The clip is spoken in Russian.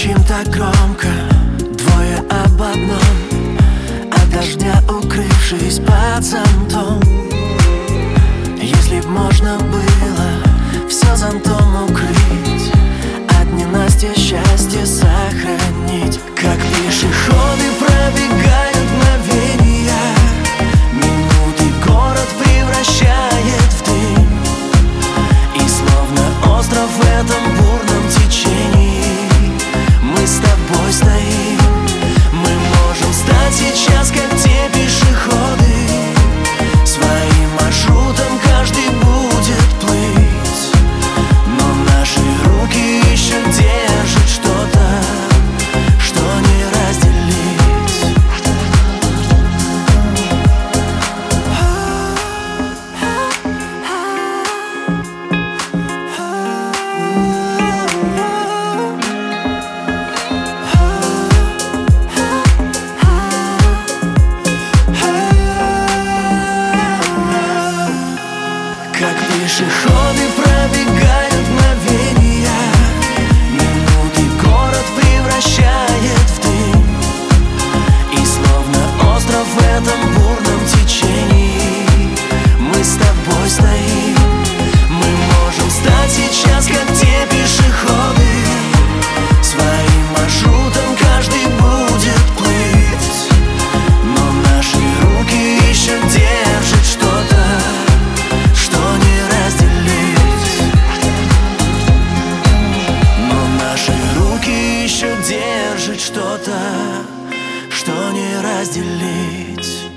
Кричим так громко, двое об одном, от дождя укрывшись под зонтом. Если б можно было все зонтом укрыть, от ненастья счастье сохранить. Как пешеходы пробегают мгновения, минуты город превращает в дым. И словно остров в этом бурном течении мы с тобой стоим. Мы можем стать сейчас как те пешеходы, своим маршрутом каждый будет плыть. Но наши руки еще держат что-то, что не разделить. Как пешеходы пробегают мгновения, минуты город превращает в дым. И словно остров в этом бурном течении мы с тобой стоим. Мы можем стать сейчас как те пешеходы, своим маршрутом каждый будет плыть. Но наши руки еще держат что-то, что не разделить. Но наши руки еще держат что-то, что не разделить.